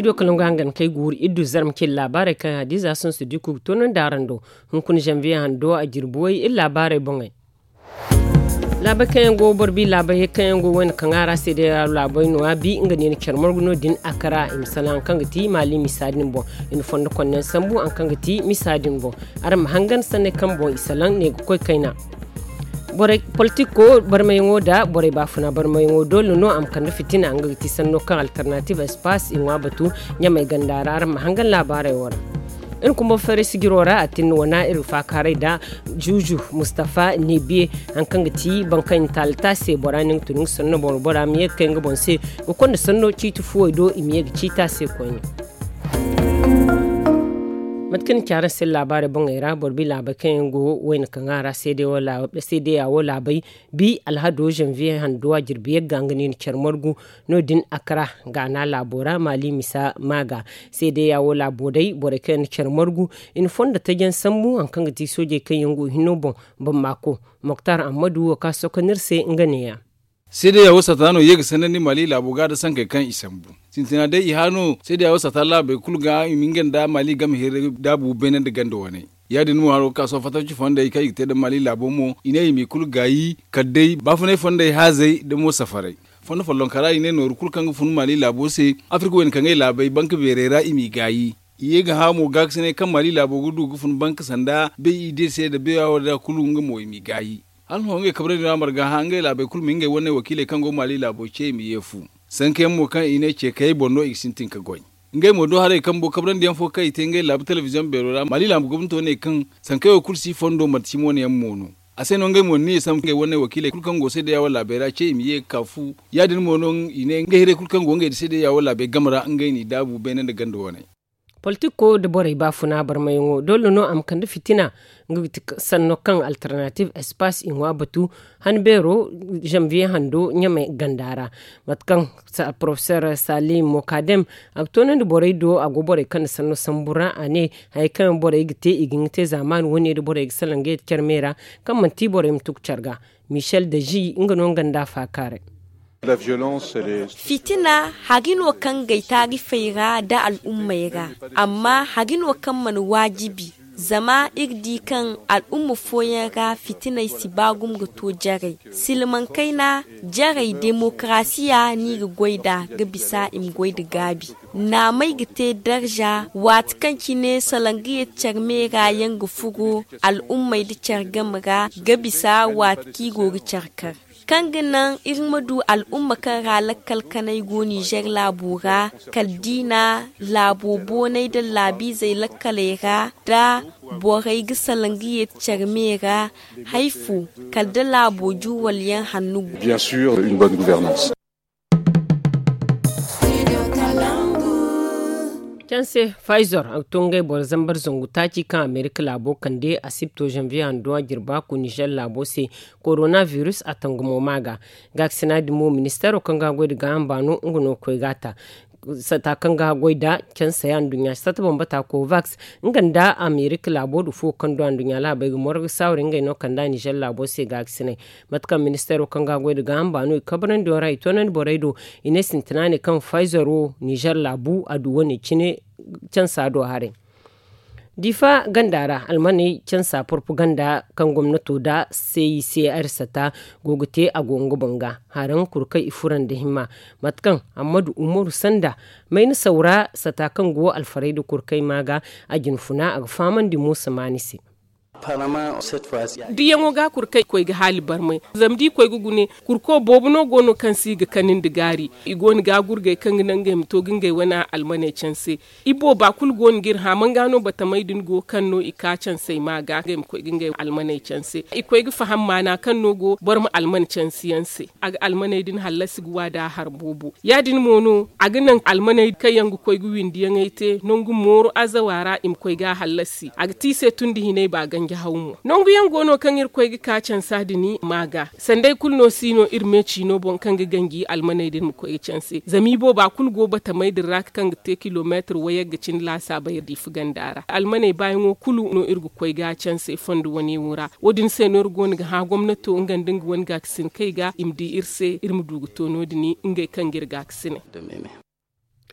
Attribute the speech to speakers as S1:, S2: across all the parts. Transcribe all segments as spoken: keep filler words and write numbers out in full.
S1: studio kalunga hangan kai guri iddu zarm kin labarai kan hadiza sun su diku tonon darando hun kun janvier hando a jirboy il labarai bongai labai kan go borbi labai kan go wani kan ara sai da labai no abi inga ne kermar guno din akara imsalan kan gati mali misadin bo in fondo konnen sambu an kan gati misadin bo aram hangan sanne kan bo isalan ne ko kaina bore politiko barmayngo da bore bafuna barmayngo dole no am kan fitina an gati sanno kan alternative espace in wa batu nyamai gandara aram hangan labarai wara in kuma fere sigirora a tin wana iru fakare da juju mustafa nibi an kan gati bankan talta se boranin tunun sanno bor bora miye kan gabon se ko kon sanno citu fuo do imiye cita se koyi matkan kyara sai labarai bon era borbi labakan go wen kan ara sai dai wala sai dai ya wala bai bi alhado janvier handuwa jirbiye ganganin charmargu no din akra gana labora mali misa maga sai dai ya wala bodai borekan charmargu in fonda tagen sammu an kan gati soje kan yango hinobon ban mako muktar amadu ka sokanir sai nganeya
S2: sai dai ya wasa tano yega sanani mali labuga da sankai kan isambu sintina dai ihano sai dai ya wasa tala bai kulga mingen da mali gam here da bu benen da gando wane ya din mu haro kaso fataki fonda kai te da mali labomo ine mi kulga yi kadai bafune fonda hazai da mo safarai fonda follon kara ine no rukul kan fun mali labo sai afrika wen kan labai bank berera imi gayi yega ha mo gaksine kan mali labo gudu gufun bank sanda bai ide sai da bai yawo da kulunga mo imi gayi an honge kabre na marga hange la be kulminge wonne wakile kango mali la boche mi yefu sanke mo kan ine che kay bonno isintin ka goy ngai mo do hare kambo kabran diam fo kay tenge la television berora mali la gumto ne kan sanke o kursi fondo matimo ne mono aseno ngai mo ni sanke wonne wakile kulkango se de ya wala bera che mi ye kafu yadin mono ine ngai here kulkango ngai se de ya wala be gamra ngai ni dabu benen de gando wone
S1: politiko de bore bafuna barmayngo dole no am kan fitina ngiti sanno kan alternative espace in wabatu hanbero janvier hando nyame gandara matkan sa professeur Salim Mokadem abtonen de bore do agobore kan sanno sambura ane hay kan bore gite iginte zaman woni de bore excellenge kermera kan manti bore mtuk charga Michel Deji ngano ganda fakare
S3: La violence, elle est...
S4: Fitina hagino kan gaitari faira da al'ummaira amma hagino kan man wajibi zama irdi kan al'umma foyara fitina si bagum ga to jarai silman kaina jarai demokrasiya ni ga goida ga bisa im goida gabi na mai gite darja wat kan kine salangiye charmera yanga fugo al'umma da chargamra ga bisa wat ki go ga charkar kanginan irmadu al'umma kan halakal kanai go Niger labura kaldina labobo nai da labi zai lakalera da borai gisalangiye charmera haifu kalda labo juwal yan hannu
S3: bien sûr une bonne gouvernance.
S1: Chanse Pfizer a tungai bol zambar zongu taci kan Amerika labo kande a sipto janvier andoa girba ku Niger labo se coronavirus a tangumo maga gaksina dimo ministero kan ga gwadi ga ambano nguno koi gata sata kan ga goida can sayan dunya sata bombata covax nganda America labo du fo kan do dunya la bai mor sawrin ga no kan da Niger labo se ga aksine matkan ministero kan ga goida ga amba no kabran do rai tonan boraido ine sintinane kan Pfizer o Niger labu adu woni cine can sado hare difa gandara almani can sa propaganda kan gwamnato da sai sai arsata gogute a gongo banga haran kurkai ifuran da himma matkan Ahmadu Umaru Sanda mai ni saura sata kan go alfarai da kurkai maga a ginfuna a faman di Musa Manisi di yango ga kurkai koy ga hali barmai zamdi koy gugune kurko bobuno gono kan si ga kanin digari igoni ga gurgai kan nan ga mito gingai wana almane canse ibo ba kul gon gir ha man gano bata maidin go kanno ika can sai ma ga ga koy gingai almane canse ikoy ga faham mana kanno go barma alman cansiyanse aga almane din halasi guwa da har bobu yadin mono aga nan almane kai yangu koy gu windi yangaite nongu moro azawara im koy ga halasi aga tise tundi hinai ba ganga hawmu nongu yangono kan ir koy ka can sadini maga sandai kulno sino irmeci no bon kan gangi almanai din ko e canse zami bo ba kul go bata mai dir rak kan te kilometer waya gacin la sabai di fugandara almanai bayan kulu no irgu koy ga canse fondu wani wura wodin se no irgo ga ha gwamnato ngandin won ga ksin kai ga imdi irse irmu dugu to no dini ngai kan girga ksine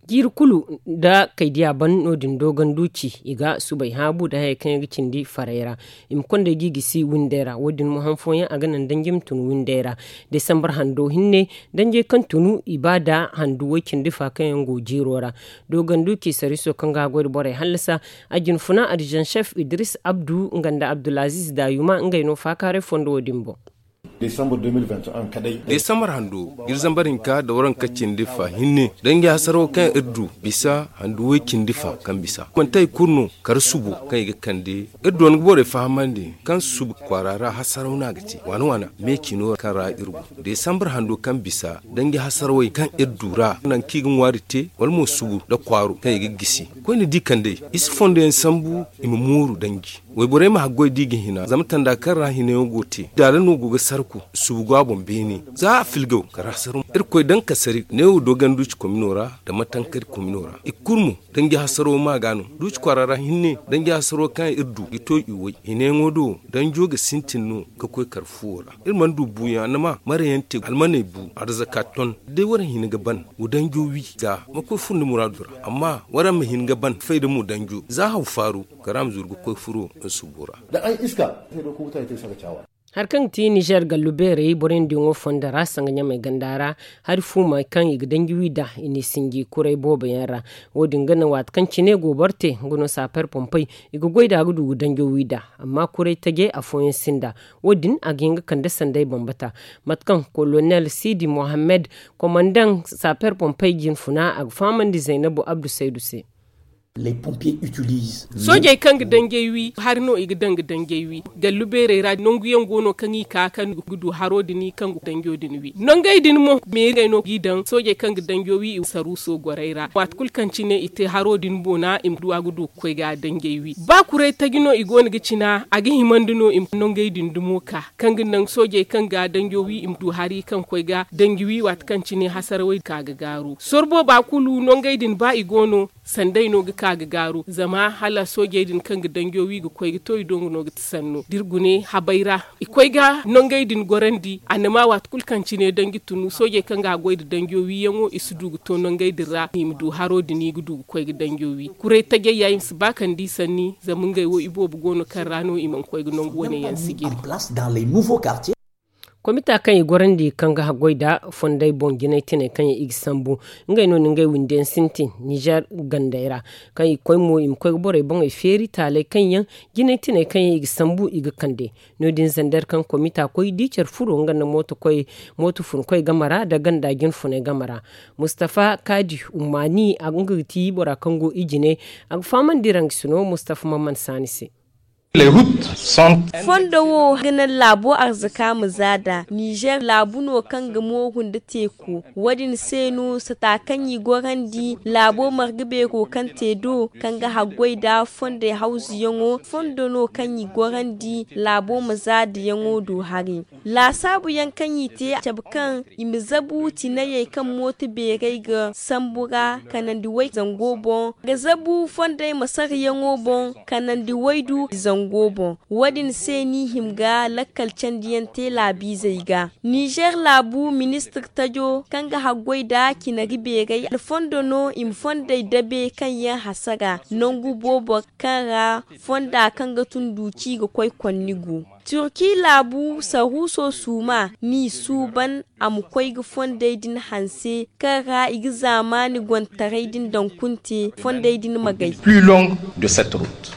S1: girkulu da kaidiya ban nodin dogon duci iga subai habu da haya kan gicin di farera imkon da gigisi windera wadin mu hanfoyin a ganan dangin tunu windera desambar hando hinne danje kan tunu ibada handu wakin difa kan yango jirora dogon duki sariso kan ga gwada bore halsa ajin funa arjan chef Idris Abdu nganda Abdulaziz da yuma ngaino fakare fondo wadimbo
S5: Desambar dubu biyu da ishirin da ɗaya kadai.
S6: Desambar handu, girzambarin ka da wurin kacin difa hinne, don ya sarau kan irdu bisa handu wakin difa kan bisa. Kwantai kurno kar subu kan yi kande, irdu wani bore fahamande kan subu kwarara hasarau na gaci. Wani wana me kino kan ra irgu. Desambar handu kan bisa, don ya hasarau kan irdu ra. Nan kigin warite, walmo subu da kwaro kan yi gisi. Kwani di kande, isi fondo yan sambu imu muru dangi. Wai bore ma hagoi digin hina, zama tanda kan ra hina yogote. Dare no goga sarku, subuga bombeni. Za a filgau karasarum. Irkoi dan kasari, ne u dogan duci kominora da matankar kominora. Ikurmu, dan gi hasaro ma gano. Duci kwarara hinne, dan gi hasaro kan irdu, ito iwai. Hine ngodo, dan joga sintin no, ka koi karfuwara. Irman dubu ya nama, mara yante, almane bu, arzakaton. Dai waran hini gaban, u dan jowi ga, makoi fundi muradura. Amma, waran ma hini gaban, faida mu dan jo. Za hau faru, karam zurgu koi furo, subura.
S5: Da an iska sai da kuma ta saka cawa.
S1: Har kan ti Niger galubere boren dingo fondara sanganya mai gandara har fuma kan igdan wida ini singi kurai boba yara wodin gana wat kan cine gobarte gono saper pompai igo goida gudu danjo wida amma kurai tage a foyin sinda wodin aginga kanda sandai bambata matkan colonel Sidi Mohammed komandan saper pompai jin funa ag famandi Zainabu Abdu Saiduse.
S7: Les pompiers utilisent.
S8: Soje kan gidangewi har no igdan gidangewi galubere ra nonguyen gono kan yi ka kan gudu harodini kan gudangyo wi nongay din mo me ga no gidan soje kan gidangewi saru so goraira wat kul kan cine ite harodin bona im duwa gudu ko ga dangewi ba kure tagino igon gicina agi himandino im nongay din dumoka kan gidan soje kan ga dangewi im du hari kan ko ga dangewi wat kan cine hasarwai ka ga garu sorbo ba kulu nongay din ba igono sandai no ga kaga garu zama hala soje din kan gidan gyowi ga koy toy don no ga sanno dirgune habaira ikoy ga nongay din gorandi anama wat kulkanci ne dangi tunu soje kan ga goy dan gyowi yango isudu to nongay dira himdu haro dini gudu koy gidan gyowi kure tage yayin su bakan di sanni zamun gay wo ibo bugono kan rano iman koy ga nongo wone yan sigiri
S7: place dans les nouveaux quartiers.
S1: Komita kan yi gorandi kan ga hagoida fondai bon ginai tine kan yi igsambu ngai no ngai winden sintin Niger gandaira kan yi koy mo im koy bore bon e feri tale kan yan ginai tine kan yi igsambu iga kande no din zandar kan komita koy dicer furo ngan moto koy moto fun koy gamara da ganda gin fune gamara Mustafa Kadi Umani agungti bora kango ijine ag faman dirang suno Mustafa Mamman Sanisi.
S9: Les routes sont
S4: fondo wo ganan labo arzika mu zada Niger labu no kan gamo hunda teku wadin senu satakan yi gorandi labo margibe ko kan tedo kan ga hagwai da fondo hausi yango fondo no kan yi gorandi labo mu zada yango do hari la sabu yankan yi te tabkan imizabu tinaye kan mota berai ga sambura kanan di wai zango bon ga zabu fondo masar yango bon kanan di waidu zango gobon wadin seni himga lakkal candiyan tela bizaiga Niger labu minister tajo kanga hagwai da kinagi begai fondo no im fonda dabe kan yan hasaga nongu bobo kara fonda kanga tunduci ga kwai konnigu Turki labu sahuso suma ni suban am kwai ga fonda din hanse kara igi zamani gwantarai din dankunte fonda din magai
S9: plus longue de cette route.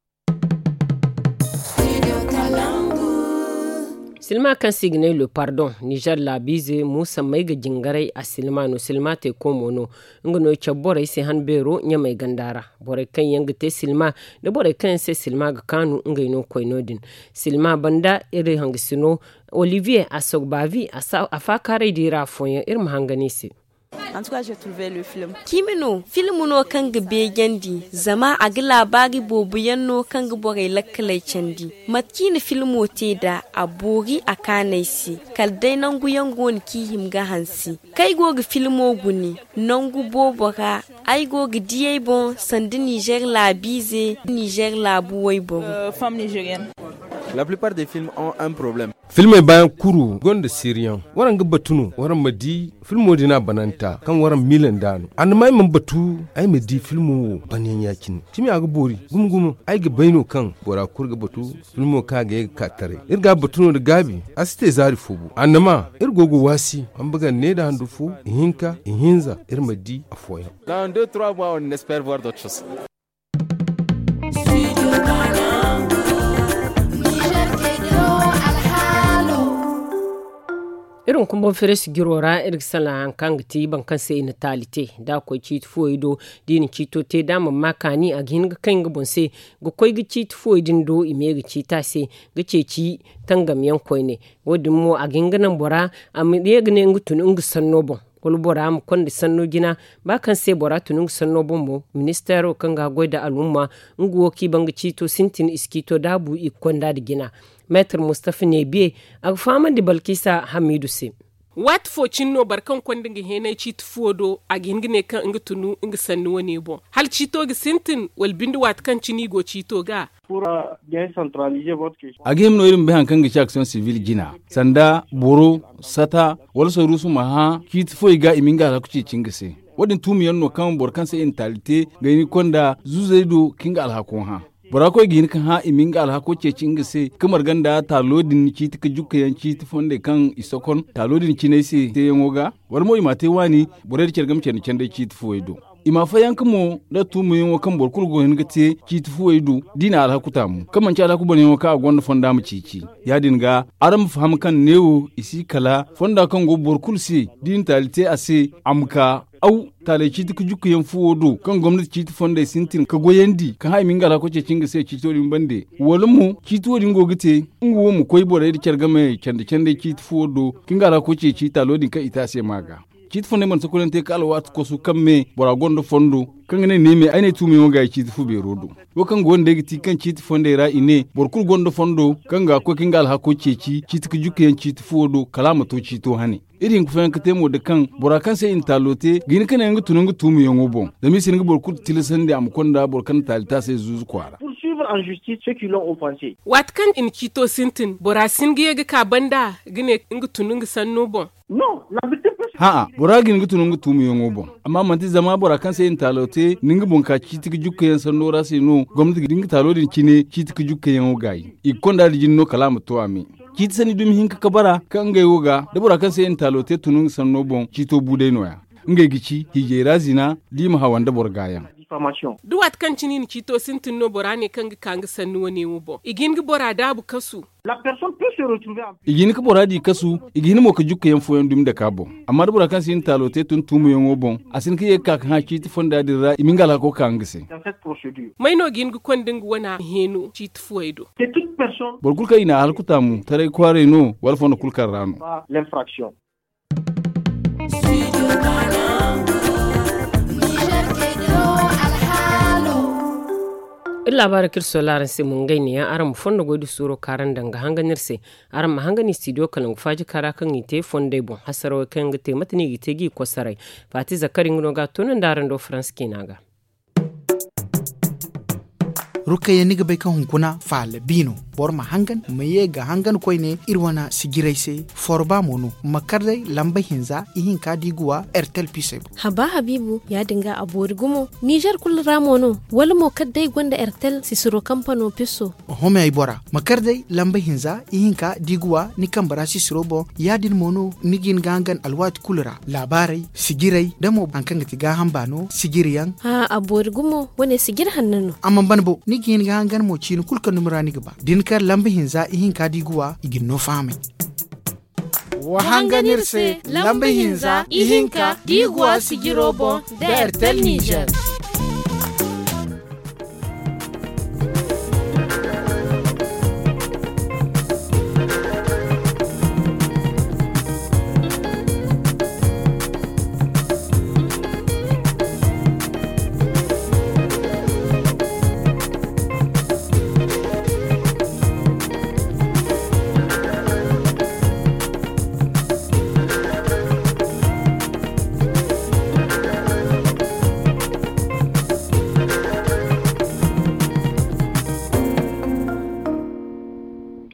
S1: Silma kan signe le pardon Niger la bize Musa mai ga jingarai a silma no silma te komono ngono chabore se hanbero nya mai gandara bore kan yanga te silma da bore kan se silma ga kanu ngaino koinodin silma banda ire hangisino Olivier Asogbavi asa afakare dira fonya irma hanganisi.
S10: En tout cas, j'ai trouvé le film.
S4: Kimino, film no kanga begendi, zama agi labari bobuyan no kanga bore lakalai candi. Matkini filmo te da abori akanaisi, kaldai nangu yangon ki himga hansi. Kai gogi filmo guni, nangu bobora, ai gogi diye bon, sandi Niger la bize, Niger la buwai bon.
S10: Euh, femme nigérienne.
S11: La plupart des films ont un problème.
S6: filme bayan kuru gonda siriyan waran ga batunu waran madi filmo dina bananta kan waran milan dano an mai man batu ai madi filmo banen yakin timi aga bori gumgum ai ga baino kan bora kurga batu filmo ka ga ka tare irga batuno da gabi asite zari fubu annama irgogo wasi an buga ne da handu fu hinka hinza irmadi afoya
S11: dans deux trois mois on espère voir d'autres choses.
S1: irin kuma firis girora irin sala kan gati ban kan sai na talite da ko ci foido din ci to te da man makani a gin ga kan ga bonse go koi ga ci foidin do ime ga ci ta se ga ce ci tangam yan koi ne wodin mo a gin ganan bora am de ga ne ngutun ngi sanno bon kul bora am kon di sanno gina ba kan sai bora tunun sanno bon mo ministero kan ga goida al'umma nguwo ki ban ga ci to sintin iskito dabu ikon da gina Maître Mustafa Nebiye a fama da Balkisa Hamidu se.
S8: Wat fo cinno barkan kwandin ga henai ci tufodo a gingine kan inga tunu inga sannu wani bon. Hal cito ga sintin wal bindu wat kan cini go cito ga.
S2: A game no irin bayan kan ga action civil gina. Sanda boro sata wal so rusu maha ki tufo ga iminga la kuci cingase. Wadin tumiyan no kan borkan sai intalite ga ni konda zuzaido kinga alhakon ha. Barako gini kan ha iminga alhako ce cinga se kamar ganda talodin ci tika jukka yanci ti fonde kan isokon talodin ci ne se te yangoga war mo imate wani borer cergam cen cende ci ti foido ima fa yankamo da tumu yango kan borkul go hin gate ci ti foido dina alhako tamu kaman ci alhako bone ka gonda fonda mu cici ya dinga aram faham kan newo isi kala fonda kan go borkul se din talite ase amka au tale ci tuku jukku yan fuwodo kan gwamnati ci fonda sintin ka goyendi kan ha minga ko ce cinga sai ci to din bande wolmu ci to din gogite nguwo mu koy bore di cergame kende kende ci fuwodo kinga ko ce ci talo din ka ita sai maga ci fonda man sokolente ka alwat ko su kamme bora gondo fondo kan ne ne me aine tumi mo ga ci fu be rodo wo kan gonde giti kan ci fonda ra ine borkul gondo fondo kan ga ko kinga alha ko ce ci ci tuku jukku yan ci fuwodo kalama to ci to hane irin ku fanka temo da kan burakan sai in talote gini kana yanga tunungu tumu yango bon da mi singa borku tilisan da am konda borkan talita sai zuzu kwara
S12: poursuivre en justice ceux qui l'ont offensé
S8: wat kan in kito sintin borasin giye ga ka banda gine inga tunungu sanno bon
S12: non la victime
S2: ha a buragin ngi tunungu tumu yango bon amma manti zama burakan sai in talote ninga bonka citiki jukke yan sanno rasi no gomnati dinga talodin cine citiki jukke yango gayi ikonda dijinno kalama to ami kiti sani dumi hinka kabara kan ga yoga da bura kan sai in talote tunun sanno bon cito bude noya ngai gici hijera zina lima hawan da borgayan
S8: duwat kan cini ni cito sintin no borane kan ga kan sannu wani wubo igin ga bora da bu kasu
S12: la personne peut se retrouver
S2: igin ka bora di kasu igin mo ka jukka yan foyan dum da kabo amma da bura kan sai in talote tun tumu yan wobon asin kiye ka kan citi fonda dira iminga la ko kan gise
S12: dans cette procédure
S8: mai no gin ga kwandin wana henu citi foido
S12: c'est toute personne
S2: borkul ka ina halkutamu tare kware no wal fono kulkar rano
S12: l'infraction
S1: labarin kirso laran sai mun gaini ya aram fondo godu suro karan danga hanganir sai aram hangani studio kalan faji kara kan ite fonde bon hasaro kan gite matni gite gi kosarai fati zakarin no ga tonan daran do france kinaga
S13: rukaya niga bai kan hunkuna fala bino bor ma hangan maye ga hangan koy ne irwana sigirai se forba mono makardai lamba hinza ihin ka diguwa airtel pise
S14: haba habibu ya dinga abori gumo niger kul ramono wal mo kaddai gonda airtel sisiro kampano piso
S13: home ay bora makardai lamba hinza ihin ka diguwa ni kambara sisiro bo ya din mono nigin gangan alwat kulra labarai sigirai damo bankan gati ga hambano sigiriyan
S14: ha abori gumo wane sigir hannano
S13: amma banbo nigin gangan mo chin kulka numra ni gaba din kar lamba hinza ihin ka diguwa igin no fami
S14: wa hanganirse lamba hinza ihin ka diguwa sigiro bo da airtel Niger.